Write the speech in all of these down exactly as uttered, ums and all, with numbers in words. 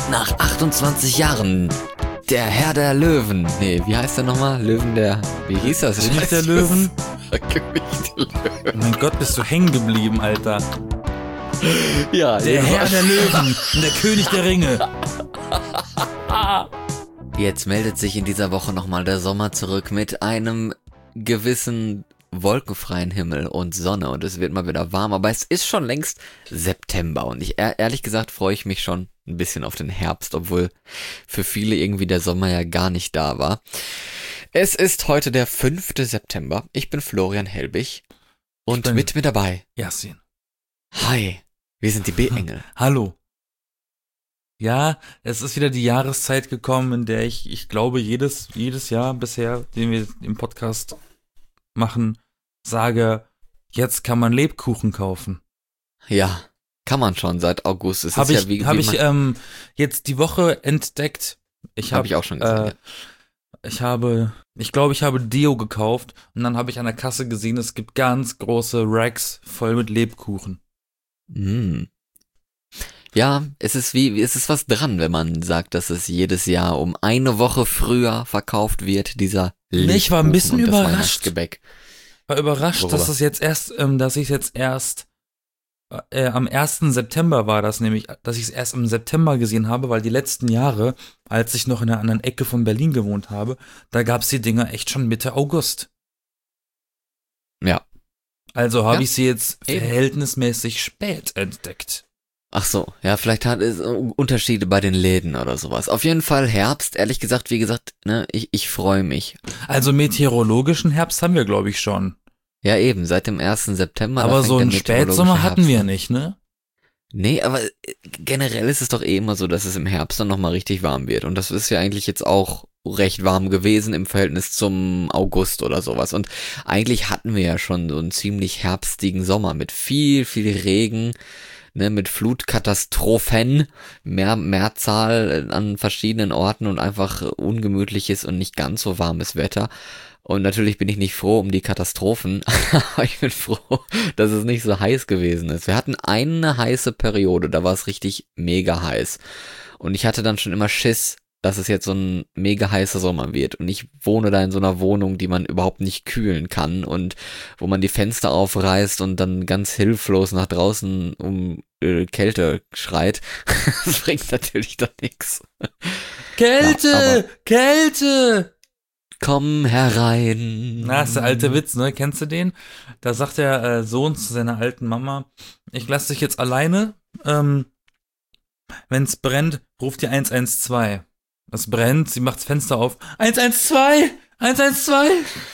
Nach achtundzwanzig Jahren, der Herr der Löwen. Nee, wie heißt der nochmal? Löwen der... Wie hieß das? König der Löwen? König der Löwen. Mein Gott, bist du hängen geblieben, Alter. Ja, Der Herr der Löwen und der König der Ringe. Jetzt meldet sich in dieser Woche nochmal der Sommer zurück mit einem gewissen wolkenfreien Himmel und Sonne und es wird mal wieder warm, aber es ist schon längst September und ich ehrlich gesagt freue ich mich schon ein bisschen auf den Herbst, obwohl für viele irgendwie der Sommer ja gar nicht da war. Es ist heute der fünfte September. Ich bin Florian Helbig und bin mit mir dabei Yasin. Hi, wir sind die B-Engel. Hallo. Ja, es ist wieder die Jahreszeit gekommen, in der ich, ich glaube, jedes, jedes Jahr bisher, den wir im Podcast machen, sage, jetzt kann man Lebkuchen kaufen. Ja, kann man schon seit August. Es Habe ist ich, ja wie, hab wie ich man, ähm, jetzt die Woche entdeckt. Ich hab habe ich auch schon gesehen. Äh, ich habe, ich glaube, ich habe Deo gekauft und dann habe ich an der Kasse gesehen, es gibt ganz große Racks voll mit Lebkuchen. Mm. Ja, es ist wie, es ist was dran, wenn man sagt, dass es jedes Jahr um eine Woche früher verkauft wird, dieser Lebkuchen. Ich war ein bisschen und das überrascht. Weihnachtsgebäck. War überrascht, Worüber? dass es jetzt erst, ähm, dass ich jetzt erst äh, am ersten September war das nämlich, dass ich es erst im September gesehen habe, weil die letzten Jahre, als ich noch in einer anderen Ecke von Berlin gewohnt habe, da gab es die Dinger echt schon Mitte August. Ja. Also habe Ja, ich sie jetzt eben. verhältnismäßig spät entdeckt. Ach so, ja, vielleicht hat es Unterschiede bei den Läden oder sowas. Auf jeden Fall Herbst, ehrlich gesagt, wie gesagt, ne, ich, ich freue mich. Also meteorologischen Herbst haben wir, glaube ich, schon. Ja, eben, seit dem ersten September. da Aber fängt so der einen meteorologische Spätsommer hatten Herbst wir an. nicht, ne? Nee, aber äh, generell ist es doch eh immer so, dass es im Herbst dann nochmal richtig warm wird. Und das ist ja eigentlich jetzt auch recht warm gewesen im Verhältnis zum August oder sowas. Und eigentlich hatten wir ja schon so einen ziemlich herbstigen Sommer mit viel, viel Regen, ne, mit Flutkatastrophen, mehr, Mehrzahl an verschiedenen Orten und einfach ungemütliches und nicht ganz so warmes Wetter. Und natürlich bin ich nicht froh um die Katastrophen, aber ich bin froh, dass es nicht so heiß gewesen ist. Wir hatten eine heiße Periode, da war es richtig mega heiß. Und ich hatte dann schon immer Schiss, dass es jetzt so ein mega heißer Sommer wird. Und ich wohne da in so einer Wohnung, die man überhaupt nicht kühlen kann und wo man die Fenster aufreißt und dann ganz hilflos nach draußen um äh, Kälte schreit. Das bringt natürlich dann nichts. Kälte! Ja, aber- Kälte! Komm herein. Na, ist der alte Witz, ne? Kennst du den? Da sagt der äh, Sohn zu seiner alten Mama, ich lasse dich jetzt alleine, ähm, wenn's brennt, ruft die eins eins zwei. Es brennt, sie macht das Fenster auf, eins eins zwei! eins eins zwei!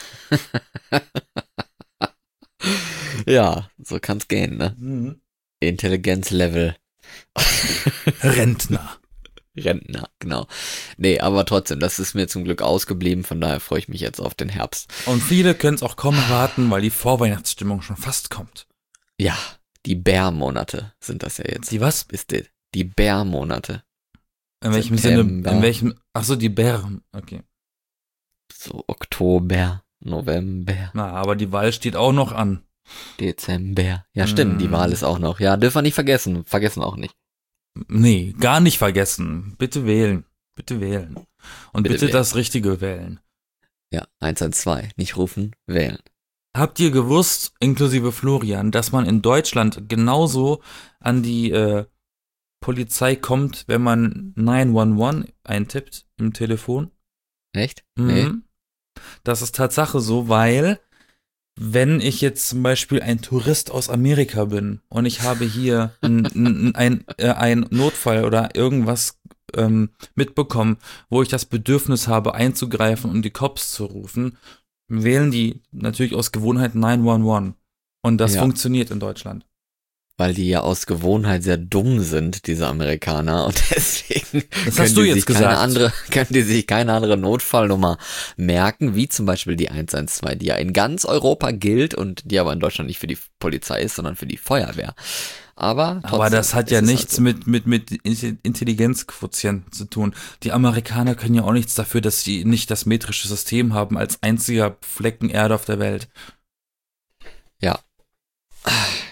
Ja, so kann's gehen, ne? Mhm. Intelligenzlevel. Rentner. Rentner, genau. Nee, aber trotzdem, das ist mir zum Glück ausgeblieben, von daher freue ich mich jetzt auf den Herbst. Und viele können es auch kaum erwarten, weil die Vorweihnachtsstimmung schon fast kommt. Ja, die Bärmonate sind das ja jetzt. Die was? Ist die, die Bärmonate. In welchem September. Sinne, in welchem, ach so, die Bären, okay. So Oktober, November, Na, aber die Wahl steht auch noch an. Dezember. Ja, stimmt, die Mm. Wahl ist auch noch. Ja, dürfen wir nicht vergessen. Vergessen auch nicht. Nee, gar nicht vergessen. Bitte wählen. Bitte wählen. Und Bitte bitte, wählen. das Richtige wählen. Ja, eins eins zwei. Nicht rufen, wählen. Habt ihr gewusst, inklusive Florian, dass man in Deutschland genauso an die äh, Polizei kommt, wenn man neun eins eins eintippt im Telefon? Echt? Mhm. Nee. Das ist Tatsache so, weil wenn ich jetzt zum Beispiel ein Tourist aus Amerika bin und ich habe hier ein, ein, ein, äh, ein Notfall oder irgendwas ähm, mitbekommen, wo ich das Bedürfnis habe einzugreifen und die Cops zu rufen, wählen die natürlich aus Gewohnheit neun eins eins. Und das Ja. funktioniert in Deutschland. Weil die ja aus Gewohnheit sehr dumm sind, diese Amerikaner, und deswegen Das können hast du die jetzt sich keine gesagt. andere, können die sich keine andere Notfallnummer merken, wie zum Beispiel die eins eins zwei, die ja in ganz Europa gilt und die aber in Deutschland nicht für die Polizei ist, sondern für die Feuerwehr. Aber trotzdem, Aber das hat es ja ist nichts halt so. mit, mit, mit Intelligenzquotienten zu tun. Die Amerikaner können ja auch nichts dafür, dass sie nicht das metrische System haben als einziger Flecken Erde auf der Welt. Ja.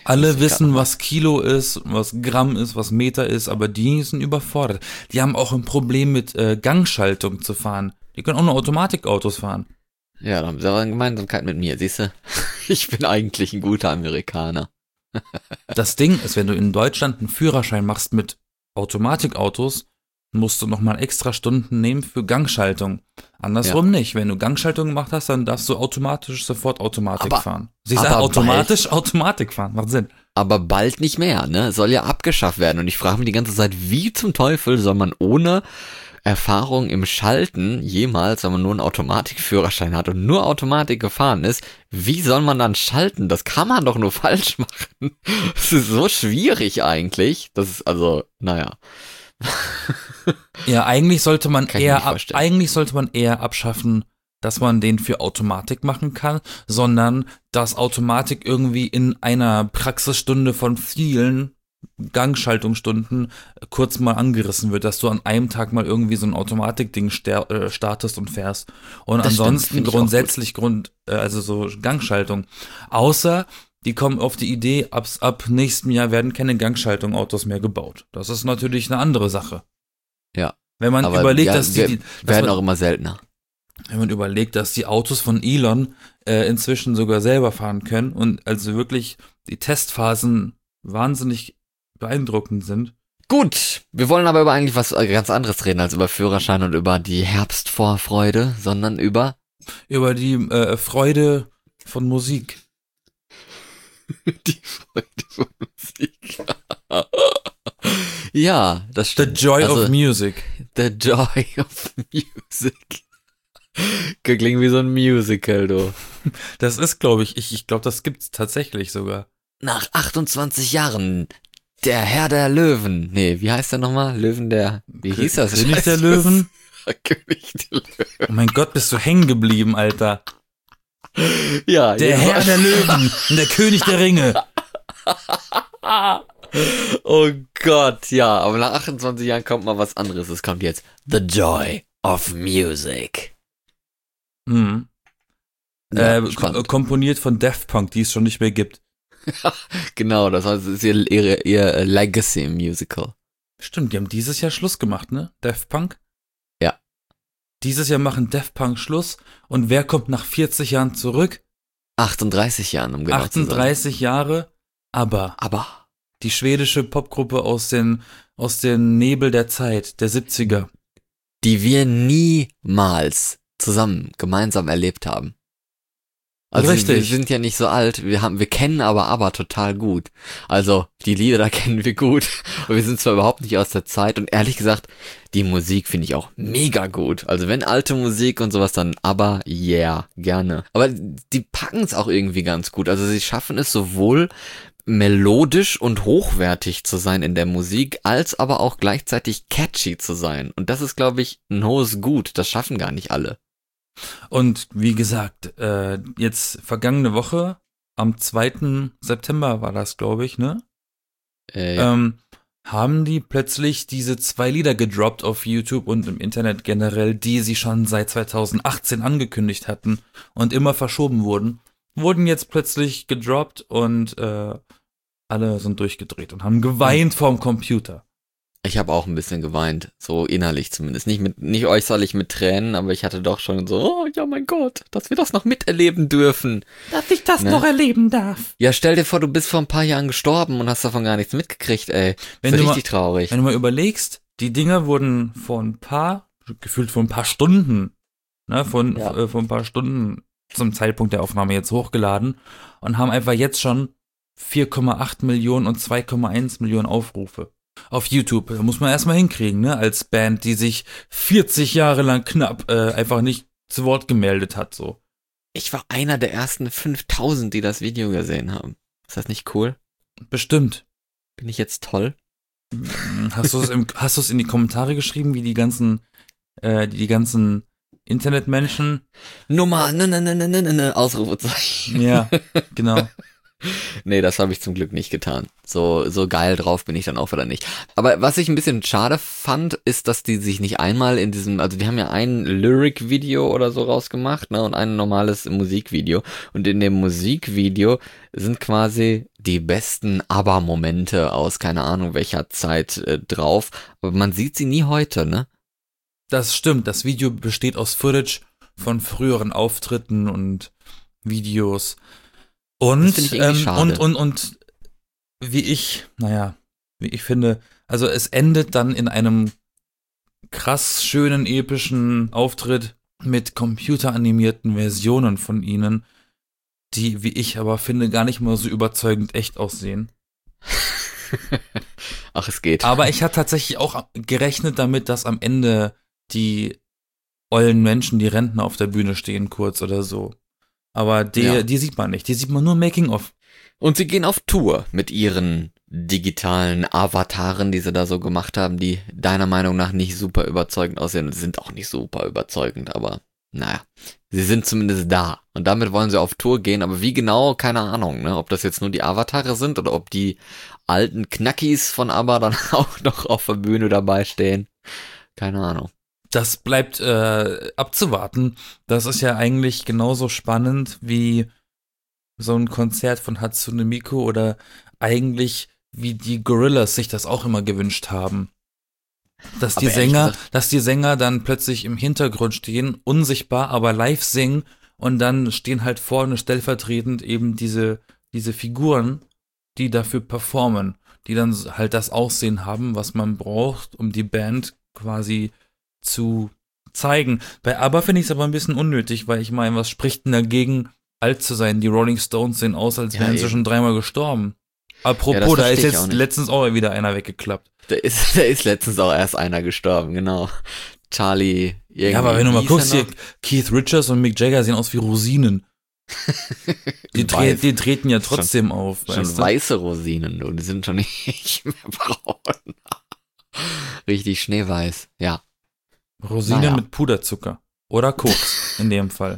Alle wissen, was Kilo ist, was Gramm ist, was Meter ist, aber die sind überfordert. Die haben auch ein Problem mit äh, Gangschaltung zu fahren. Die können auch nur Automatikautos fahren. Ja, da haben sie aber eine Gemeinsamkeit mit mir, siehst du? Ich bin eigentlich ein guter Amerikaner. Das Ding ist, wenn du in Deutschland einen Führerschein machst mit Automatikautos, musst du nochmal extra Stunden nehmen für Gangschaltung. Andersrum ja. nicht. Wenn du Gangschaltung gemacht hast, dann darfst du automatisch sofort Automatik aber, fahren. Sie sagen automatisch bald, Automatik fahren, macht Sinn. Aber bald nicht mehr, ne? Soll ja abgeschafft werden. Und ich frage mich die ganze Zeit, wie zum Teufel soll man ohne Erfahrung im Schalten jemals, wenn man nur einen Automatikführerschein hat und nur Automatik gefahren ist, wie soll man dann schalten? Das kann man doch nur falsch machen. Das ist so schwierig eigentlich. Das ist also, naja. Ja, eigentlich sollte man eher ab, eigentlich sollte man eher abschaffen, dass man den für Automatik machen kann, sondern dass Automatik irgendwie in einer Praxisstunde von vielen Gangschaltungsstunden kurz mal angerissen wird, dass du an einem Tag mal irgendwie so ein Automatikding ster- äh, startest und fährst. Und das ansonsten stimmt, grundsätzlich Grund, äh, also so Gangschaltung. Außer die kommen auf die Idee, ab, ab nächstem Jahr werden keine Gangschaltung-Autos mehr gebaut. Das ist natürlich eine andere Sache. Ja. Wenn man aber überlegt, ja, dass die, die dass werden man, auch immer seltener. Wenn man überlegt, dass die Autos von Elon äh, inzwischen sogar selber fahren können und also wirklich die Testphasen wahnsinnig beeindruckend sind. Gut, wir wollen aber über eigentlich was ganz anderes reden als über Führerschein und über die Herbstvorfreude, sondern über über die äh, Freude von Musik. Die Freude von Musik. Ja, das stimmt. The Joy also, of Music. The Joy of Music. Klingt wie so ein Musical, du. Das ist, glaube ich, ich, ich glaube, das gibt's tatsächlich sogar. Nach achtundzwanzig Jahren, der Herr der Löwen. Nee, wie heißt der nochmal? Löwen der, wie hieß das? König der Löwen? König der Löwen. Oh mein Gott, bist du hängen geblieben, Alter. Ja, der Herr der Löwen und der König der Ringe. Oh Gott, ja, aber nach achtundzwanzig Jahren kommt mal was anderes. Es kommt jetzt The Joy of Music. Mhm. Ja, äh, k- komponiert von Daft Punk, die es schon nicht mehr gibt. Genau, das heißt, es ist ihr, ihr, ihr Legacy Musical. Stimmt, die haben dieses Jahr Schluss gemacht, ne? Daft Punk? Ja. Dieses Jahr machen Daft Punk Schluss und wer kommt nach vierzig Jahren zurück? achtunddreißig Jahren, um genau achtunddreißig zu sein. Jahre, aber, aber die schwedische Popgruppe aus den, aus den Nebel der Zeit, der siebziger. Die wir niemals zusammen, gemeinsam erlebt haben. Also Richtig. Wir sind ja nicht so alt, wir haben, wir kennen aber aber total gut. Also die Lieder da kennen wir gut, und wir sind zwar überhaupt nicht aus der Zeit und ehrlich gesagt, die Musik finde ich auch mega gut. Also wenn alte Musik und sowas, dann aber yeah, gerne. Aber die packen es auch irgendwie ganz gut. Also sie schaffen es sowohl melodisch und hochwertig zu sein in der Musik, als aber auch gleichzeitig catchy zu sein. Und das ist, glaube ich, ein hohes Gut. Das schaffen gar nicht alle. Und wie gesagt, äh, jetzt vergangene Woche, am zweiten September war das, glaube ich, ne? Äh, ja. Ähm, haben die plötzlich diese zwei Lieder gedroppt auf YouTube und im Internet generell, die sie schon seit zweitausendachtzehn angekündigt hatten und immer verschoben wurden, wurden jetzt plötzlich gedroppt und äh, alle sind durchgedreht und haben geweint vorm Computer. Ich habe auch ein bisschen geweint, so innerlich zumindest. Nicht mit, nicht äußerlich mit Tränen, aber ich hatte doch schon so, oh ja mein Gott, dass wir das noch miterleben dürfen. Dass ich das ne? noch erleben darf. Ja, stell dir vor, du bist vor ein paar Jahren gestorben und hast davon gar nichts mitgekriegt, ey. Wenn das ist du richtig mal, traurig. Wenn du mal überlegst, die Dinger wurden vor ein paar, gefühlt vor ein paar Stunden, ne, von, Ja. äh, vor ein paar Stunden zum Zeitpunkt der Aufnahme jetzt hochgeladen und haben einfach jetzt schon vier Komma acht Millionen und zwei Komma eins Millionen Aufrufe. Auf YouTube. Da muss man erstmal hinkriegen, ne? Als Band, die sich vierzig Jahre lang knapp äh, einfach nicht zu Wort gemeldet hat, so. Ich war einer der ersten fünftausend, die das Video gesehen haben. Ist das nicht cool? Bestimmt. Bin ich jetzt toll? Hast du es im, hast du es in die Kommentare geschrieben, wie die ganzen, äh, die, die ganzen Internetmenschen? Nummer, ne, ne, ne, ne, ne, ne, Ausrufezeichen. Ja, genau. Nee, das habe ich zum Glück nicht getan. So, so geil drauf bin ich dann auch wieder nicht. Aber was ich ein bisschen schade fand, ist, dass die sich nicht einmal in diesem, also die haben ja ein Lyric-Video oder so rausgemacht, ne, und ein normales Musikvideo. Und in dem Musikvideo sind quasi die besten ABBA-Momente aus keine Ahnung welcher Zeit äh, drauf. Aber man sieht sie nie heute, ne? Das stimmt, das Video besteht aus Footage von früheren Auftritten und Videos. Und, Das finde ich irgendwie ähm, schade. und, und, und wie ich, naja, wie ich finde, also es endet dann in einem krass schönen, epischen Auftritt mit computeranimierten Versionen von ihnen, die, wie ich aber finde, gar nicht mal so überzeugend echt aussehen. Ach, es geht. Aber ich hatte tatsächlich auch gerechnet damit, dass am Ende die ollen Menschen, die Rentner auf der Bühne stehen, kurz oder so. Aber die, Ja. die sieht man nicht. Die sieht man nur Making-of. Und sie gehen auf Tour mit ihren digitalen Avataren, die sie da so gemacht haben, die deiner Meinung nach nicht super überzeugend aussehen. Und sind auch nicht super überzeugend, aber naja, sie sind zumindest da. Und damit wollen sie auf Tour gehen, aber wie genau, keine Ahnung, ne? Ob das jetzt nur die Avatare sind oder ob die alten Knackis von ABBA dann auch noch auf der Bühne dabei stehen. Keine Ahnung. Das bleibt äh, abzuwarten. Das ist ja eigentlich genauso spannend wie so ein Konzert von Hatsune Miku oder eigentlich wie die Gorillaz sich das auch immer gewünscht haben. Dass die Aber ehrlich Sänger, gesagt- dass die Sänger dann plötzlich im Hintergrund stehen, unsichtbar, aber live singen und dann stehen halt vorne stellvertretend eben diese, diese Figuren, die dafür performen, die dann halt das Aussehen haben, was man braucht, um die Band quasi zu zeigen. Bei ABBA finde ich es aber ein bisschen unnötig, weil ich meine, was spricht denn dagegen, alt zu sein? Die Rolling Stones sehen aus, als Ja, wären sie eben. schon dreimal gestorben. Ja, Apropos, das da versteh ist ich auch jetzt nicht. letztens auch wieder einer weggeklappt. Da ist, da ist letztens auch erst einer gestorben, genau. Charlie, irgendwie. Ja, aber wenn du mal hieß er guckst, hier, noch? Keith Richards und Mick Jagger sehen aus wie Rosinen. Die, tre Weiß. die treten ja trotzdem auf, Schon weißt du? weiße Rosinen und die sind schon nicht mehr braun. Richtig schneeweiß, ja. Rosinen Naja. mit Puderzucker. Oder Koks, in dem Fall.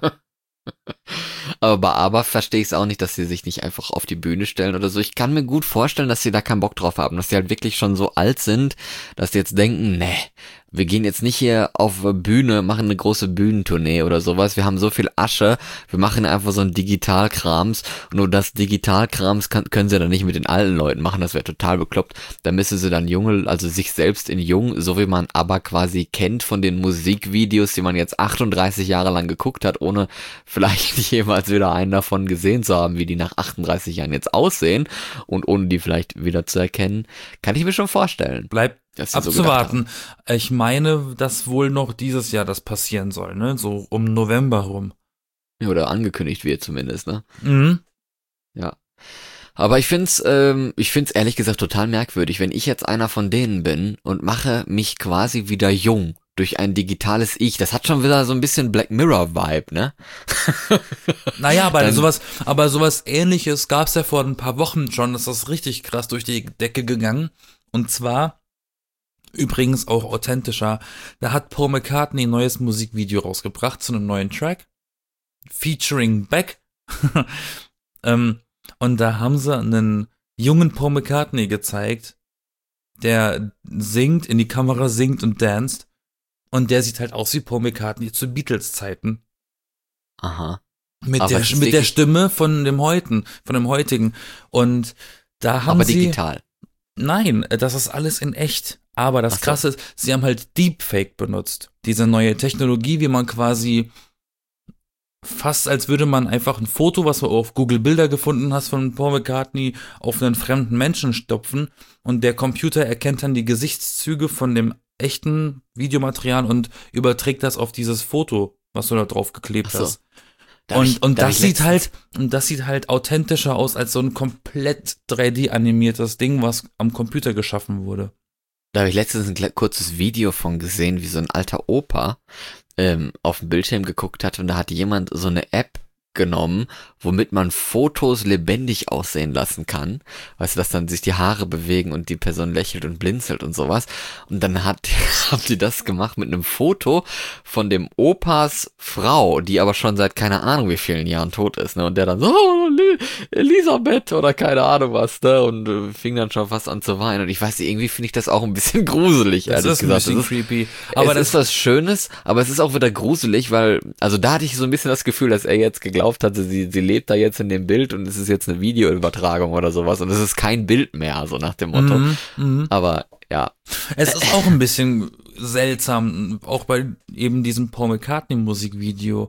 Aber bei ABBA verstehe ich es auch nicht, dass sie sich nicht einfach auf die Bühne stellen oder so. Ich kann mir gut vorstellen, dass sie da keinen Bock drauf haben, dass sie halt wirklich schon so alt sind, dass sie jetzt denken, nee, wir gehen jetzt nicht hier auf Bühne, machen eine große Bühnentournee oder sowas. Wir haben so viel Asche, wir machen einfach so ein Digitalkrams. Und nur das Digitalkrams kann, können sie dann nicht mit den alten Leuten machen, das wäre total bekloppt. Da müssen sie dann junge, also sich selbst in jung, so wie man ABBA quasi kennt von den Musikvideos, die man jetzt achtunddreißig Jahre lang geguckt hat, ohne vielleicht jemals wieder einen davon gesehen zu haben, wie die nach achtunddreißig Jahren jetzt aussehen und ohne die vielleicht wieder zu erkennen, kann ich mir schon vorstellen. Bleibt Dass sie so gedacht abzuwarten. Ich meine, dass wohl noch dieses Jahr das passieren soll, ne? So um November rum. haben. Oder angekündigt wird zumindest, ne? Mhm. Ja. Aber ich find's, ähm, ich find's ehrlich gesagt total merkwürdig, wenn ich jetzt einer von denen bin und mache mich quasi wieder jung durch ein digitales Ich. Das hat schon wieder so ein bisschen Black Mirror-Vibe, ne? Naja, aber Dann- sowas, aber sowas ähnliches gab's ja vor ein paar Wochen schon, das ist richtig krass durch die Decke gegangen. Und zwar, übrigens auch authentischer, da hat Paul McCartney ein neues Musikvideo rausgebracht zu einem neuen Track, featuring Beck. ähm, und da haben sie einen jungen Paul McCartney gezeigt, der singt, in die Kamera singt und danst. Und der sieht halt aus wie Paul McCartney zu Beatles-Zeiten. Aha. Mit, Aber der, es ist mit der wirklich- Stimme von dem heutigen, von dem heutigen. Und da haben Aber sie. digital. Nein, das ist alles in echt. Aber das Ach so. Krasse ist, sie haben halt Deepfake benutzt. Diese neue Technologie, wie man quasi fast als würde man einfach ein Foto, was du auf Google Bilder gefunden hast von Paul McCartney, auf einen fremden Menschen stopfen und der Computer erkennt dann die Gesichtszüge von dem echten Videomaterial und überträgt das auf dieses Foto, was du da drauf geklebt Ach so. hast. Da hab Und, ich- und da hab das ich sieht letztens- halt, und das sieht halt authentischer aus als so ein komplett drei D animiertes Ding, was am Computer geschaffen wurde. Da habe ich letztens ein kle- kurzes Video von gesehen, wie so ein alter Opa ähm, auf dem Bildschirm geguckt hat und da hat jemand so eine App genommen, womit man Fotos lebendig aussehen lassen kann. Weißt du, dass dann sich die Haare bewegen und die Person lächelt und blinzelt und sowas. Und dann hat haben die das gemacht mit einem Foto von dem Opas Frau, die aber schon seit keine Ahnung wie vielen Jahren tot ist, ne? Und der dann so, oh, Elisabeth oder keine Ahnung was, ne? Und äh, fing dann schon fast an zu weinen. Und ich weiß nicht, irgendwie finde ich das auch ein bisschen gruselig, Das ehrlich ist ein gesagt. bisschen Das ist, creepy. Aber es das ist was Schönes, aber es ist auch wieder gruselig, weil, also da hatte ich so ein bisschen das Gefühl, dass er jetzt geglaubt hatte, sie, sie lebt da jetzt in dem Bild und es ist jetzt eine Videoübertragung oder sowas und es ist kein Bild mehr, so nach dem Motto. Mhm, mhm. Aber ja, Es ist auch ein bisschen seltsam, auch bei eben diesem Paul McCartney-Musikvideo,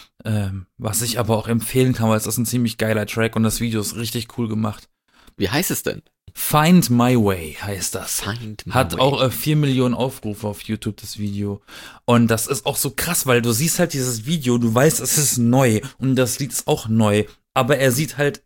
ähm, was ich aber auch empfehlen kann, weil es ist ein ziemlich geiler Track und das Video ist richtig cool gemacht. wie heißt es denn? Find My Way heißt das. Find My Hat Way. auch äh, vier Millionen Aufrufe auf YouTube, das Video. Und das ist auch so krass, weil du siehst halt dieses Video, du weißt, es ist neu und das Lied ist auch neu, aber er sieht halt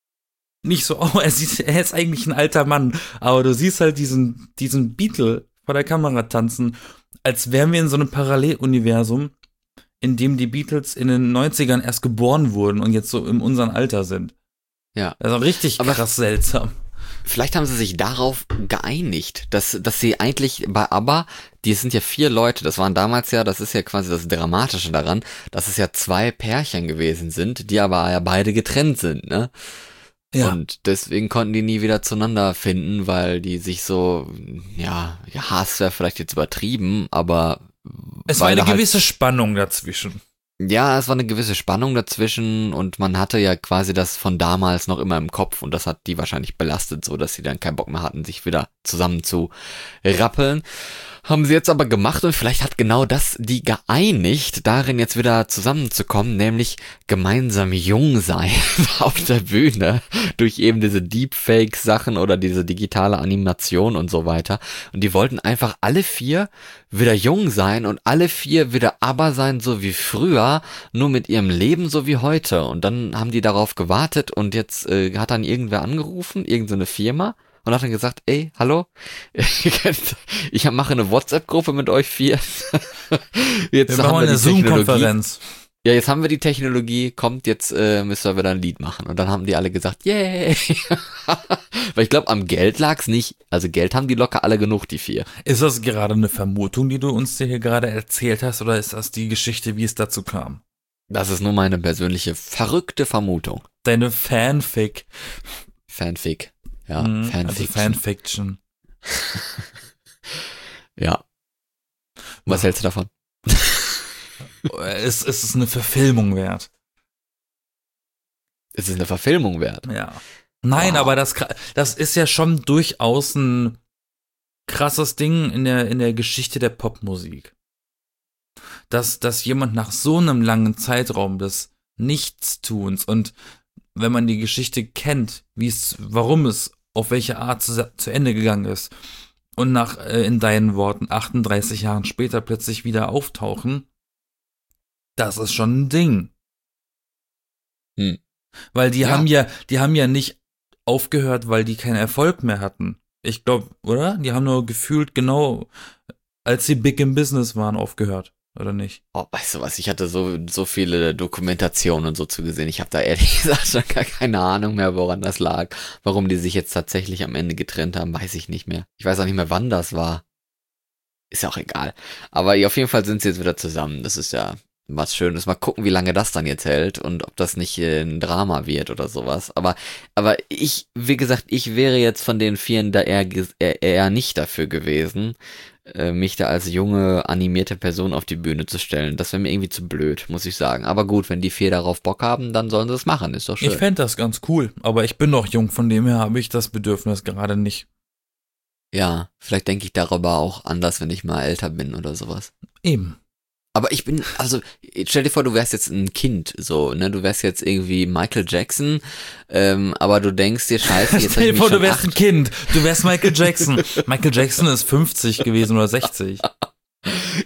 nicht so aus, er sieht, er ist eigentlich ein alter Mann, aber du siehst halt diesen, diesen Beatle vor der Kamera tanzen, als wären wir in so einem Paralleluniversum, in dem die Beatles in den neunzigern erst geboren wurden und jetzt so in unserem Alter sind. Ja. Also richtig Aber- krass seltsam. Vielleicht haben sie sich darauf geeinigt, dass, dass sie eigentlich bei ABBA, die sind ja vier Leute, das waren damals ja, das ist ja quasi das Dramatische daran, dass es ja zwei Pärchen gewesen sind, die aber ja beide getrennt sind, ne? Ja. Und deswegen konnten die nie wieder zueinander finden, weil die sich so, ja, ja Hass wäre vielleicht jetzt übertrieben, aber Es war weil eine halt, gewisse Spannung dazwischen. ja, es war eine gewisse Spannung dazwischen und man hatte ja quasi das von damals noch immer im Kopf und das hat die wahrscheinlich belastet, so dass sie dann keinen Bock mehr hatten, sich wieder zusammen zu rappeln. Haben sie jetzt aber gemacht und vielleicht hat genau das die geeinigt, darin jetzt wieder zusammenzukommen, nämlich gemeinsam jung sein auf der Bühne durch eben diese Deepfake-Sachen oder diese digitale Animation und so weiter. Und die wollten einfach alle vier wieder jung sein und alle vier wieder ABBA sein, so wie früher, nur mit ihrem Leben so wie heute. Und dann haben die darauf gewartet und jetzt äh, hat dann irgendwer angerufen, irgendeine Firma. Und hat dann gesagt, ey, hallo, ich mache eine WhatsApp-Gruppe mit euch vier. Jetzt Wir haben machen wir eine die Technologie. Zoom-Konferenz. Ja, jetzt haben wir die Technologie, kommt, jetzt äh, müssen wir wieder ein Lied machen. Und dann haben die alle gesagt, yay. Weil ich glaube, am Geld lag's nicht. Also Geld haben die locker alle genug, die vier. Ist das gerade eine Vermutung, die du uns hier gerade erzählt hast, oder ist das die Geschichte, wie es dazu kam? Das ist nur meine persönliche verrückte Vermutung. Deine Fanfic. Fanfic. Ja, Mhm, Fanfiction. Also Fanfiction. Ja. Was Ja. hältst du davon? Es, es ist eine Verfilmung wert. Es ist eine Verfilmung wert. Ja. Nein, Wow. aber das, das ist ja schon durchaus ein krasses Ding in der, in der Geschichte der Popmusik. Dass, dass jemand nach so einem langen Zeitraum des Nichtstuns und wenn man die Geschichte kennt, wie es, warum es auf welche Art zu, zu Ende gegangen ist und nach, äh, in deinen Worten, achtunddreißig Jahren später plötzlich wieder auftauchen, das ist schon ein Ding. Hm. Weil die Ja. haben ja, die haben ja nicht aufgehört, weil die keinen Erfolg mehr hatten. Ich glaube, oder? Die haben nur gefühlt genau, als sie big im Business waren, aufgehört. Oder nicht? Oh, weißt du was, ich hatte so, so viele Dokumentationen und so zugesehen. Ich habe da ehrlich gesagt schon gar keine Ahnung mehr, woran das lag. Warum die sich jetzt tatsächlich am Ende getrennt haben, weiß ich nicht mehr. Ich weiß auch nicht mehr, wann das war. Ist ja auch egal. Aber auf jeden Fall sind sie jetzt wieder zusammen. Das ist ja was Schönes. Mal gucken, wie lange das dann jetzt hält und ob das nicht äh, ein Drama wird oder sowas. Aber, aber ich, wie gesagt, ich wäre jetzt von den Vieren da eher, ges- eher, eher nicht dafür gewesen, äh, mich da als junge, animierte Person auf die Bühne zu stellen. Das wäre mir irgendwie zu blöd, muss ich sagen. Aber gut, wenn die vier darauf Bock haben, dann sollen sie es machen. Ist doch schön. Ich fände das ganz cool, aber ich bin noch jung, von dem her habe ich das Bedürfnis gerade nicht. Ja, vielleicht denke ich darüber auch anders, wenn ich mal älter bin oder sowas. Eben. Aber ich bin, also, stell dir vor, du wärst jetzt ein Kind, so, ne, du wärst jetzt irgendwie Michael Jackson, ähm, aber du denkst dir, scheiße, jetzt hab Stell ich dir mich vor, du schon wärst ein acht, Kind. Du wärst Michael Jackson. Michael Jackson ist fünfzig gewesen oder sechzig.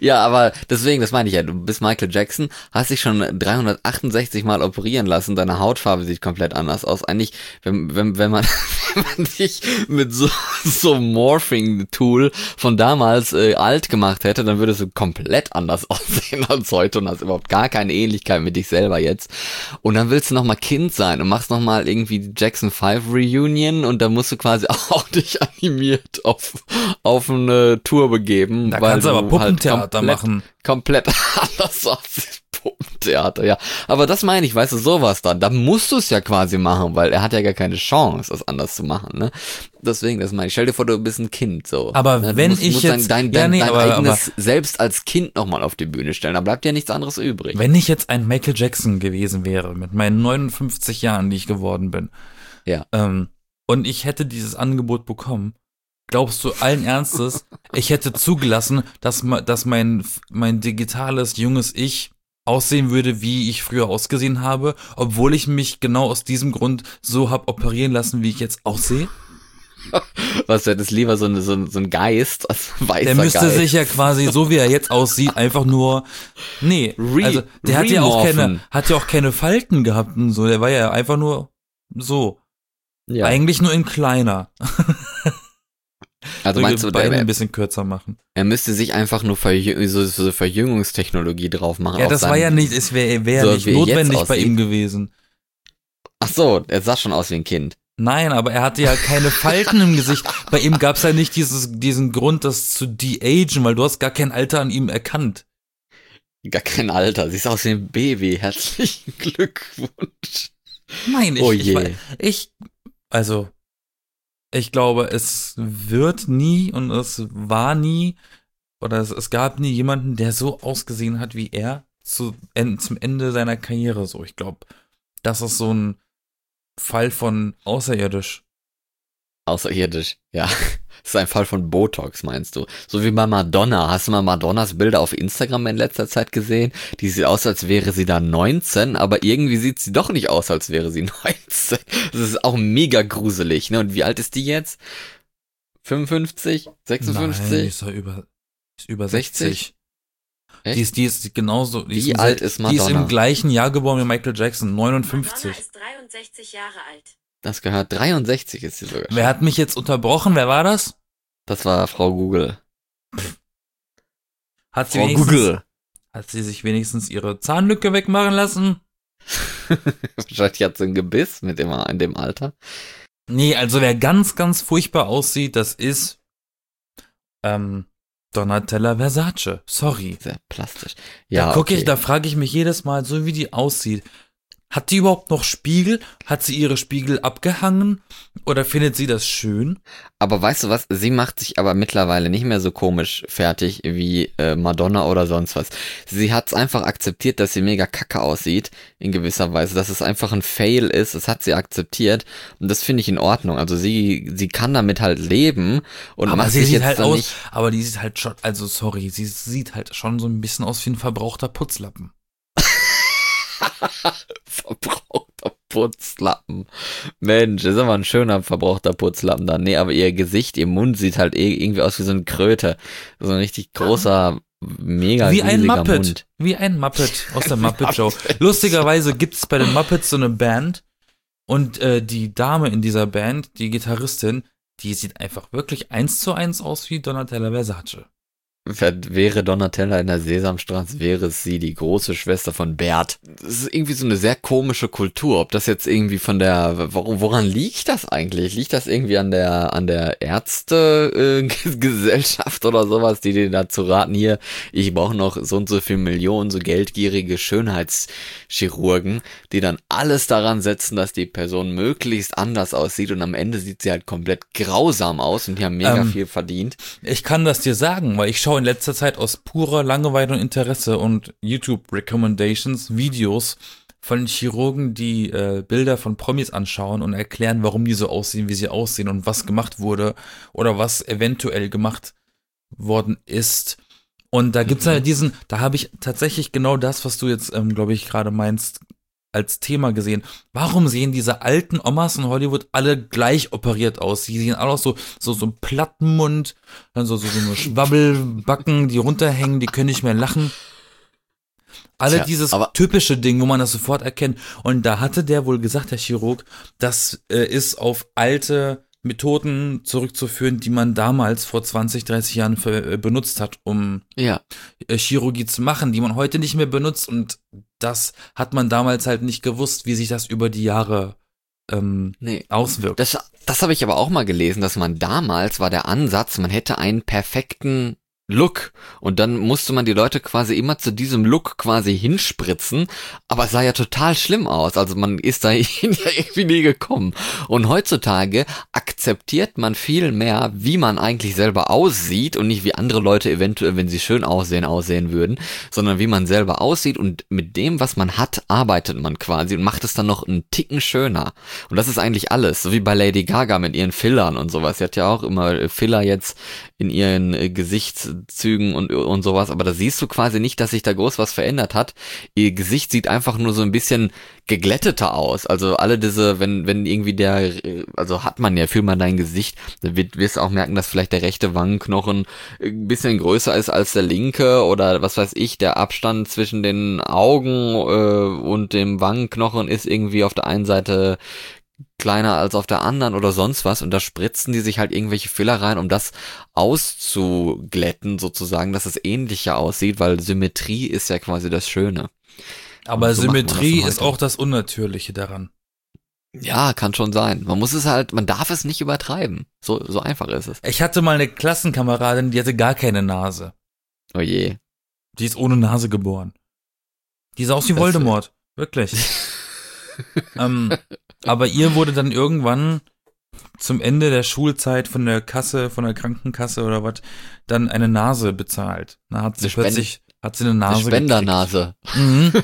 Ja, aber deswegen, das meine ich ja, du bist Michael Jackson, hast dich schon dreihundertachtundsechzig Mal operieren lassen, deine Hautfarbe sieht komplett anders aus. Eigentlich, wenn, wenn, wenn man, wenn man dich mit so, so Morphing-Tool von damals äh, alt gemacht hätte, dann würdest du komplett anders aussehen als heute und hast überhaupt gar keine Ähnlichkeit mit dich selber jetzt. Und dann willst du nochmal Kind sein und machst nochmal irgendwie die Jackson five Reunion und dann musst du quasi auch dich animiert auf, auf eine Tour begeben. Da weil kannst du aber halt Puppentheater komplett, machen. Komplett anders aussieht. Puppentheater, ja. Aber das meine ich, weißt du, sowas dann. Da musst du es ja quasi machen, weil er hat ja gar keine Chance, das anders zu machen, ne? Deswegen, das meine ich. Stell dir vor, du bist ein Kind, so. Aber ne? wenn musst, ich musst jetzt, dein, dein, ja, nee, dein aber, eigenes aber, selbst als Kind nochmal auf die Bühne stellen. Da bleibt ja nichts anderes übrig. wenn ich jetzt ein Michael Jackson gewesen wäre, mit meinen neunundfünfzig Jahren, die ich geworden bin, ja. ähm, und ich hätte dieses Angebot bekommen, glaubst du allen Ernstes, ich hätte zugelassen, dass, dass mein, mein digitales, junges Ich aussehen würde, wie ich früher ausgesehen habe, obwohl ich mich genau aus diesem Grund so hab operieren lassen, wie ich jetzt aussehe? Was, du hättest lieber so, eine, so, ein, so ein Geist, als weißer Der müsste Geist. sich ja quasi, so wie er jetzt aussieht, einfach nur, nee, Re- also der hat ja auch remorphen. keine, hat ja auch keine Falten gehabt und so, der war ja einfach nur so. Ja. Eigentlich nur in kleiner. Also so meinst du, Beine der, ein bisschen kürzer machen. er müsste sich einfach nur Verjü so, so Verjüngungstechnologie drauf machen. Ja, auf das war seinen- ja nicht, es wäre wär so nicht wie er jetzt notwendig bei aussieht. ihm gewesen. Ach so, er sah schon aus wie ein Kind. Nein, aber er hatte ja keine Falten im Gesicht. Bei ihm gab es ja nicht dieses, diesen Grund, das zu de-agen, weil du hast gar kein Alter an ihm erkannt. Gar kein Alter, siehst aus wie ein Baby. Herzlichen Glückwunsch. Nein, ich, Oh ich, je. wei- ich, also, ich glaube, es wird nie und es war nie, oder es, es gab nie jemanden, der so ausgesehen hat wie er zu, en, zum Ende seiner Karriere so. Ich glaube, das ist so ein Fall von außerirdisch. Außerirdisch, ja. Das ist ein Fall von Botox, meinst du? So wie bei Madonna. Hast du mal Madonnas Bilder auf Instagram in letzter Zeit gesehen? Die sieht aus, als wäre sie da neunzehn, aber irgendwie sieht sie doch nicht aus, als wäre sie neunzehn. Das ist auch mega gruselig, ne? Und wie alt ist die jetzt? fünfundfünfzig? Nein, die sechsundfünfzig? ist doch über, ist über sechzig? sechzig. Echt? Die ist, die ist genauso. Die Wie ist im alt sel- ist Die ist Madonna? im gleichen Jahr geboren wie Michael Jackson, Madonna neunundfünfzig. ist dreiundsechzig Jahre alt. Das gehört, dreiundsechzig ist sie sogar schon. Wer hat mich jetzt unterbrochen? Wer war das? Das war Frau Google. Hat sie, Frau wenigstens, Google. hat sie sich wenigstens ihre Zahnlücke wegmachen lassen? Wahrscheinlich hat sie ein Gebiss mit dem, in dem Alter. Nee, also wer ganz, ganz furchtbar aussieht, das ist ähm, Donatella Versace. Sorry. Sehr plastisch. Ja, Ja, da guck okay. ich, da frage ich mich jedes Mal, so wie die aussieht. Hat die überhaupt noch Spiegel? Hat sie ihre Spiegel abgehangen? Oder findet sie das schön? Aber weißt du was? Sie macht sich aber mittlerweile nicht mehr so komisch fertig wie äh, Madonna oder sonst was. Sie hat es einfach akzeptiert, dass sie mega kacke aussieht, in gewisser Weise, dass es einfach ein Fail ist. Das hat sie akzeptiert und das finde ich in Ordnung. Also sie sie kann damit halt leben und Aber macht sie sich sieht jetzt halt dann aus, nicht. aber die sieht halt schon, also sorry, sie sieht halt schon so ein bisschen aus wie ein verbrauchter Putzlappen. Verbrauchter Putzlappen. Mensch, ist aber ein schöner verbrauchter Putzlappen da. Nee, aber ihr Gesicht, ihr Mund sieht halt eh irgendwie aus wie so eine Kröte. So ein richtig großer, mega Wie ein riesiger Muppet. Mund. Wie ein Muppet aus der Muppet Show. Lustigerweise gibt es bei den Muppets so eine Band und äh, die Dame in dieser Band, die Gitarristin, die sieht einfach wirklich eins zu eins aus wie Donatella Versace. Wäre Donatella in der Sesamstraße, wäre es sie, die große Schwester von Bert. Das ist irgendwie so eine sehr komische Kultur. Ob das jetzt irgendwie von der, woran liegt das eigentlich? Liegt das irgendwie an der, an der Ärztegesellschaft oder sowas, die denen dazu raten, hier, ich brauche noch so und so viel Millionen, so geldgierige Schönheitschirurgen, die dann alles daran setzen, dass die Person möglichst anders aussieht und am Ende sieht sie halt komplett grausam aus und die haben mega Ähm, viel verdient. Ich kann das dir sagen, weil ich schaue in letzter Zeit aus purer Langeweile und Interesse und YouTube-Recommendations Videos von Chirurgen, die äh, Bilder von Promis anschauen und erklären, warum die so aussehen, wie sie aussehen und was gemacht wurde oder was eventuell gemacht worden ist. Und da gibt's ja diesen, da habe ich tatsächlich genau das, was du jetzt, ähm, glaube ich, gerade meinst, als Thema gesehen. Warum sehen diese alten Omas in Hollywood alle gleich operiert aus? Die sehen alle aus so, so, so ein Plattenmund, dann so, so, so eine Schwabbelbacken, die runterhängen, die können nicht mehr lachen. Alle Tja, dieses aber- typische Ding, wo man das sofort erkennt. Und da hatte der wohl gesagt, der Chirurg, das äh, ist auf alte Methoden zurückzuführen, die man damals vor zwanzig, dreißig Jahren für, äh, benutzt hat, um Ja. äh, Chirurgie zu machen, die man heute nicht mehr benutzt. Und das hat man damals halt nicht gewusst, wie sich das über die Jahre ähm, Nee. auswirkt. Das, das habe ich aber auch mal gelesen, dass man damals war der Ansatz, man hätte einen perfekten Look und dann musste man die Leute quasi immer zu diesem Look quasi hinspritzen, aber es sah ja total schlimm aus, also man ist da ja irgendwie nie gekommen und heutzutage akzeptiert man viel mehr, wie man eigentlich selber aussieht und nicht wie andere Leute eventuell, wenn sie schön aussehen, aussehen würden, sondern wie man selber aussieht und mit dem, was man hat, arbeitet man quasi und macht es dann noch einen Ticken schöner und das ist eigentlich alles, so wie bei Lady Gaga mit ihren Fillern und sowas, sie hat ja auch immer Filler jetzt in ihren äh, Gesichtszügen und, und sowas, aber da siehst du quasi nicht, dass sich da groß was verändert hat. Ihr Gesicht sieht einfach nur so ein bisschen geglätteter aus. Also alle diese, wenn wenn irgendwie der, also hat man ja, fühlt man dein Gesicht, dann wird, wirst du auch merken, dass vielleicht der rechte Wangenknochen ein bisschen größer ist als der linke oder was weiß ich, der Abstand zwischen den Augen äh, und dem Wangenknochen ist irgendwie auf der einen Seite kleiner als auf der anderen oder sonst was und da spritzen die sich halt irgendwelche Filler rein, um das auszuglätten sozusagen, dass es ähnlicher aussieht, weil Symmetrie ist ja quasi das Schöne. Aber so macht man das Symmetrie dann ist heute. auch das Unnatürliche daran. Ja, kann schon sein. Man muss es halt, man darf es nicht übertreiben. So, so einfach ist es. Ich hatte mal eine Klassenkameradin, die hatte gar keine Nase. Oh je. Die ist ohne Nase geboren. Die sah aus wie Das- Voldemort. Wirklich. ähm, aber ihr wurde dann irgendwann zum Ende der Schulzeit von der Kasse, von der Krankenkasse oder was, dann eine Nase bezahlt. Da hat sie Eine Spend- plötzlich, hat sie eine Eine Nase Spendernase. gekriegt. Mhm.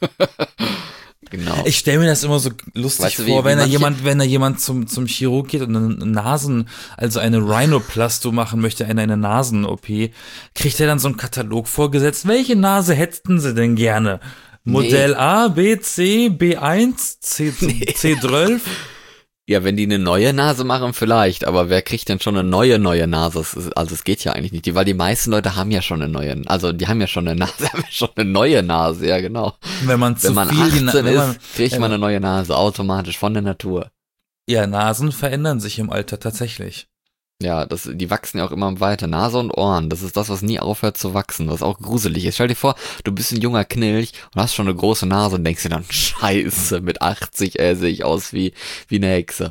Genau. Ich stelle mir das immer so lustig Weißt du, wie- vor, wie wenn da manche- jemand, wenn da jemand zum, zum Chirurg geht und eine Nasen, also eine Rhinoplastie machen möchte, eine, eine Nasen-O P, kriegt er dann so einen Katalog vorgesetzt. Welche Nase hätten Sie denn gerne? Modell A, B, C, B eins, C, C zwölf? Ja, wenn die eine neue Nase machen, vielleicht, aber wer kriegt denn schon eine neue, neue Nase? Es ist- Also es geht ja eigentlich nicht, die, weil die meisten Leute haben ja schon eine neue, also die haben ja schon eine Nase, haben ja schon eine neue Nase, ja genau. Wenn man zu Wenn man viel, die Na- achtzehn wenn man, ist, kriegt man ja. eine neue Nase, automatisch, von der Natur. ja, Nasen verändern sich im Alter tatsächlich. Ja, das, die wachsen ja auch immer weiter. Nase und Ohren, das ist das, was nie aufhört zu wachsen, was auch gruselig ist. Stell dir vor, du bist ein junger Knilch und hast schon eine große Nase und denkst dir dann, scheiße, mit achtzig äh, sehe ich aus wie, wie eine Hexe.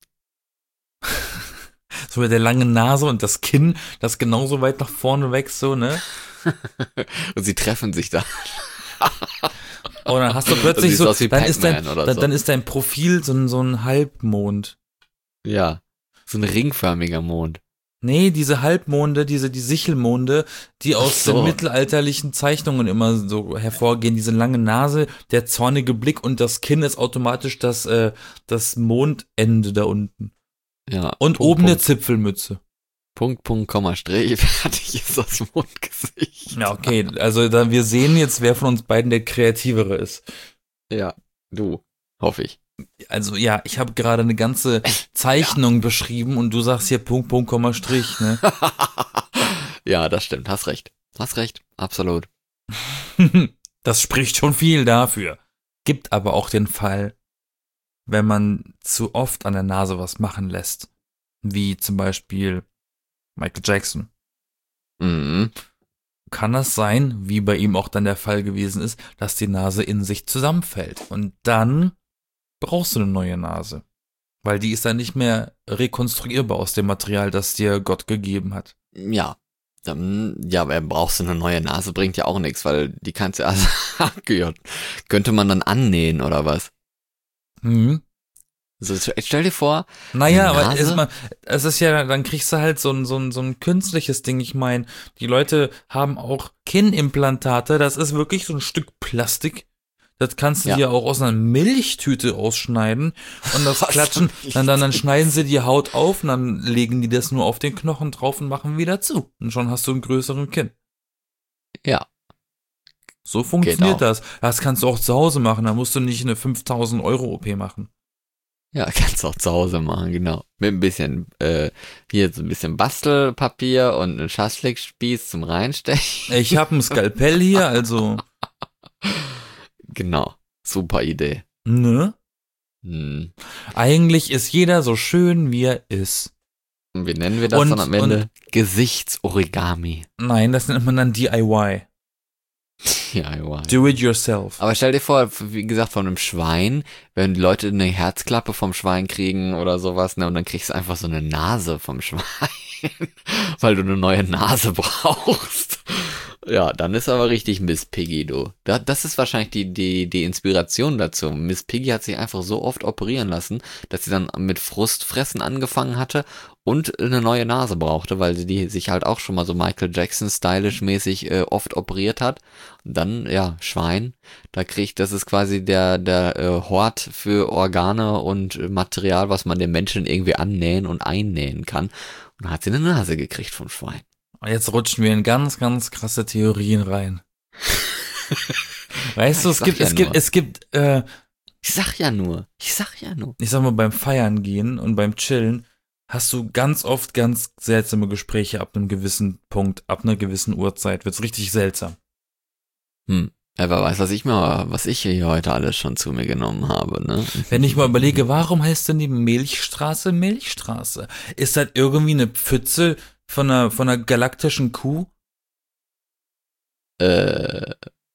So mit der langen Nase und das Kinn, das genauso weit nach vorne wächst, so, ne? Und sie treffen sich da. Und dann hast du Du plötzlich siehst so, aus wie dann ist, dein, Pac-Man oder dann, so. dann ist dein Profil so ein, so ein Halbmond. Ja, so ein ringförmiger Mond. Nee, diese Halbmonde, diese, die Sichelmonde, die aus so. den mittelalterlichen Zeichnungen immer so hervorgehen, diese lange Nase, der zornige Blick und das Kinn ist automatisch das, äh, das Mondende da unten. Ja. Und Punkt, oben eine Punkt, Zipfelmütze. Punkt, Punkt, Komma, Strich, fertig ist das Mondgesicht. Ja, okay, also da, wir sehen jetzt, wer von uns beiden der Kreativere ist. Ja, du, hoffe ich. Also ja, ich habe gerade eine ganze Zeichnung beschrieben und du sagst hier Punkt, Punkt, Komma, Strich, ne? Ja, das stimmt, hast recht. Hast recht, absolut. Das spricht schon viel dafür. Gibt aber auch den Fall, wenn man zu oft an der Nase was machen lässt, wie zum Beispiel Michael Jackson. Mhm. Kann das sein, wie bei ihm auch dann der Fall gewesen ist, dass die Nase in sich zusammenfällt. Und dann brauchst du eine neue Nase. Weil die ist dann nicht mehr rekonstruierbar aus dem Material, das dir Gott gegeben hat. Ja. Dann, ja, aber brauchst du eine neue Nase, bringt ja auch nichts, weil die kannst du ja, also, ja, könnte man dann annähen oder was? Mhm. So, stell dir vor, Naja, Eine aber Nase? ist mal, es ist ja, dann kriegst du halt so ein, so ein, so ein künstliches Ding. Ich meine, die Leute haben auch Kinnimplantate, das ist wirklich so ein Stück Plastik. Das kannst du Ja. dir auch aus einer Milchtüte ausschneiden und das Was klatschen, soll ich dann, dann, dann das? schneiden sie die Haut auf und dann legen die das nur auf den Knochen drauf und machen wieder zu. Und schon hast du einen größeren Kinn. ja, So funktioniert auch. das. Das kannst du auch zu Hause machen, da musst du nicht eine fünftausend Euro O P machen. Ja, kannst du auch zu Hause machen, genau. Mit ein bisschen, äh, hier so ein bisschen Bastelpapier und einen Schaschlikspieß zum Reinstechen. Ich habe ein Skalpell hier, also, Genau, super Idee. ne? Hm. Eigentlich ist jeder so schön, wie er ist. Und wie nennen wir das Und- dann am Ende? Gesichtsorigami. Nein, das nennt man dann D I Y. Ja, ja. Do it yourself. Aber stell dir vor, wie gesagt, von einem Schwein, wenn die Leute eine Herzklappe vom Schwein kriegen oder sowas, ne, und dann kriegst du einfach so eine Nase vom Schwein, weil du eine neue Nase brauchst. Ja, dann ist aber richtig Miss Piggy, du. Da, das ist wahrscheinlich die, die, die Inspiration dazu. Miss Piggy hat sich einfach so oft operieren lassen, dass sie dann mit Frustfressen angefangen hatte und eine neue Nase brauchte, weil sie die sich halt auch schon mal so Michael Jackson stylisch mäßig äh, oft operiert hat. Und dann, ja, Schwein, da kriegt, das ist quasi der, der äh, Hort für Organe und äh, Material, was man dem Menschen irgendwie annähen und einnähen kann. Und dann hat sie eine Nase gekriegt vom Schwein. Jetzt rutschen wir in ganz, ganz krasse Theorien rein. Weißt du, Ich es sag gibt, ja es gibt, nur. es gibt, äh, Ich sag ja nur, ich sag ja nur. ich sag mal, beim Feiern gehen und beim Chillen hast du ganz oft ganz seltsame Gespräche ab einem gewissen Punkt, ab einer gewissen Uhrzeit. Wird's richtig seltsam. Hm. Ja, wer weiß, was ich mir, was ich hier heute alles schon zu mir genommen habe, ne? Wenn ich mal überlege, warum heißt denn die Milchstraße Milchstraße? Ist das irgendwie eine Pfütze von einer, von einer galaktischen Kuh? Äh.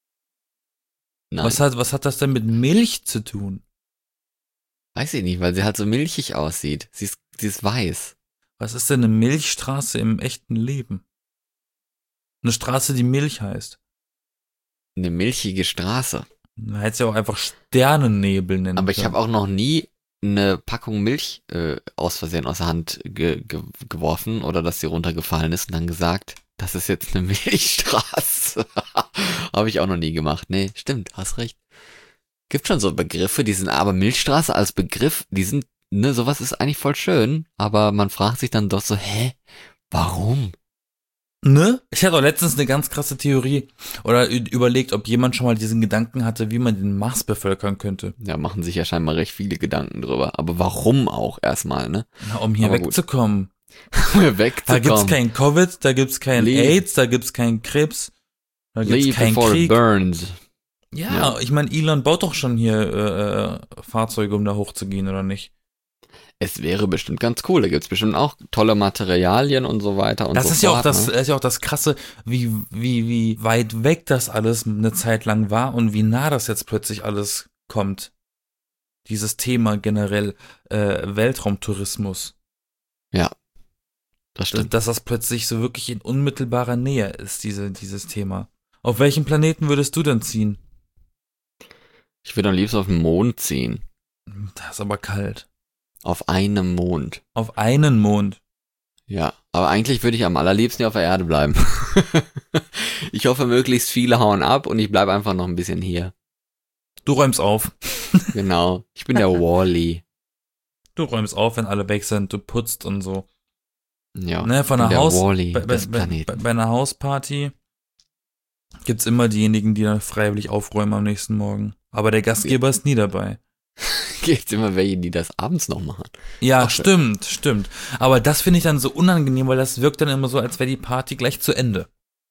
Nein, Was hat, was hat das denn mit Milch zu tun? weiß ich nicht, weil sie halt so milchig aussieht. Sie ist, sie ist weiß. Was ist denn eine Milchstraße im echten Leben? Eine Straße, die Milch heißt. Eine milchige Straße. Man hätte es ja auch einfach Sternennebel nennen Aber ich können. habe auch noch nie eine Packung Milch äh, aus Versehen aus der Hand ge ge geworfen oder dass sie runtergefallen ist und dann gesagt, das ist jetzt eine Milchstraße. Habe ich auch noch nie gemacht. Nee, stimmt, hast recht. Gibt schon so Begriffe, die sind aber Milchstraße als Begriff, die sind, ne, sowas ist eigentlich voll schön, aber man fragt sich dann doch so, hä, warum? Ne? Ich hatte auch letztens eine ganz krasse Theorie oder ü- überlegt, ob jemand schon mal diesen Gedanken hatte, wie man den Mars bevölkern könnte. Ja, machen sich ja scheinbar recht viele Gedanken drüber. Aber warum auch erstmal, ne? Na, um hier Aber gut. wegzukommen. Um hier Da wegzukommen. gibt's kein Covid, da gibt's kein Leave. AIDS, da gibt's keinen Krebs, da gibt's Leave keinen before it Krieg. burns. Ja, Ja. ich meine, Elon baut doch schon hier äh, äh, Fahrzeuge, um da hochzugehen, oder nicht? Es wäre bestimmt ganz cool. Da gibt's bestimmt auch tolle Materialien und so weiter und Das so ist ja auch fort, das, ne? das ist ja auch das Krasse, wie, wie, wie weit weg das alles eine Zeit lang war und wie nah das jetzt plötzlich alles kommt. Dieses Thema generell äh, Weltraumtourismus. Das Dass, stimmt. dass das plötzlich so wirklich in unmittelbarer Nähe ist, diese, dieses Thema. Auf welchen Planeten würdest du denn ziehen? Ich würde am liebsten auf den Mond ziehen. Das ist aber kalt. Auf einem Mond. Auf einen Mond. Ja, aber eigentlich würde ich am allerliebsten hier auf der Erde bleiben. Ich hoffe, möglichst viele hauen ab und ich bleibe einfach noch ein bisschen hier. Du räumst auf. Genau. Ich bin der Wall-E. Du räumst auf, wenn alle weg sind, du putzt und so. Ja. Ne, von ich bin einer der Haus, Wall-E bei, bei, des bei, Planeten. bei einer Hausparty gibt's immer diejenigen, die dann freiwillig aufräumen am nächsten Morgen. Aber der Gastgeber ist nie dabei. Gibt's immer welche, die das abends noch machen. Ja, Ach, stimmt, stimmt. Aber das finde ich dann so unangenehm, weil das wirkt dann immer so, als wäre die Party gleich zu Ende.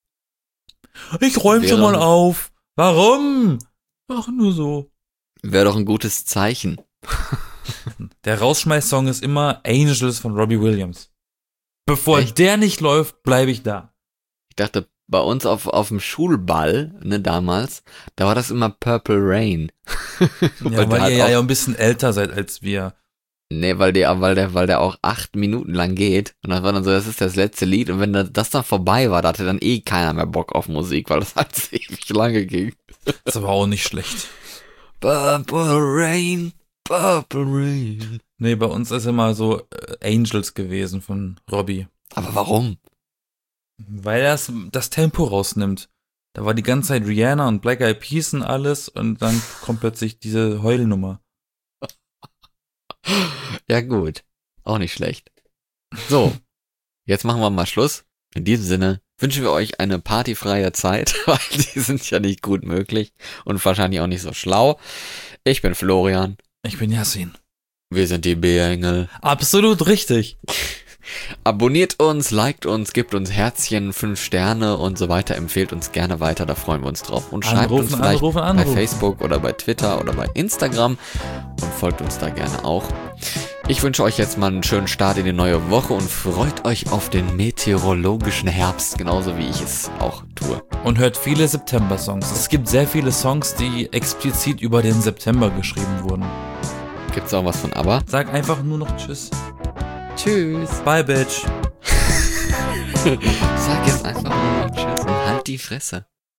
Ich räume schon Wäre- mal auf. Warum? Ach, nur so. Wäre doch ein gutes Zeichen. Der Rausschmeiß-Song ist immer Angels von Robbie Williams. Bevor Echt? der nicht läuft, bleibe ich da. Ich dachte, bei uns auf, auf dem Schulball, ne, damals, da war das immer Purple Rain. Ja, der weil hat ihr ja, auch- ja ein bisschen älter seid als wir. Nee, weil der, weil der, weil der auch acht Minuten lang geht. Und das war dann so, das ist das letzte Lied. Und wenn das dann vorbei war, da hatte dann eh keiner mehr Bock auf Musik, weil das halt so ewig lange ging. Ist aber auch nicht schlecht. Purple Rain, Purple Rain. Nee, bei uns ist immer so äh, Angels gewesen von Robbie. Aber warum? Weil das das Tempo rausnimmt. Da war die ganze Zeit Rihanna und Black Eyed Peas und alles und dann kommt plötzlich diese Heulnummer. Ja gut, auch nicht schlecht. So, jetzt machen wir mal Schluss. In diesem Sinne, wünschen wir euch eine partyfreie Zeit, weil die sind ja nicht gut möglich und wahrscheinlich auch nicht so schlau. Ich bin Florian. Ich bin Yassin. Wir sind die B-Engel. Absolut richtig. Abonniert uns, liked uns, gibt uns Herzchen, fünf Sterne und so weiter. Empfehlt uns gerne weiter, da freuen wir uns drauf. Und schreibt Anrufen, uns vielleicht anrufen, bei anrufen. Facebook oder bei Twitter oder bei Instagram und folgt uns da gerne auch. Ich wünsche euch jetzt mal einen schönen Start in die neue Woche und freut euch auf den meteorologischen Herbst, genauso wie ich es auch tue. Und hört viele September-Songs. Es gibt sehr viele Songs, die explizit über den September geschrieben wurden. Gibt's auch was von ABBA? Sag einfach nur noch Tschüss. Tschüss. Bye, Bitch. Sag jetzt einfach nur noch Tschüss und halt die Fresse.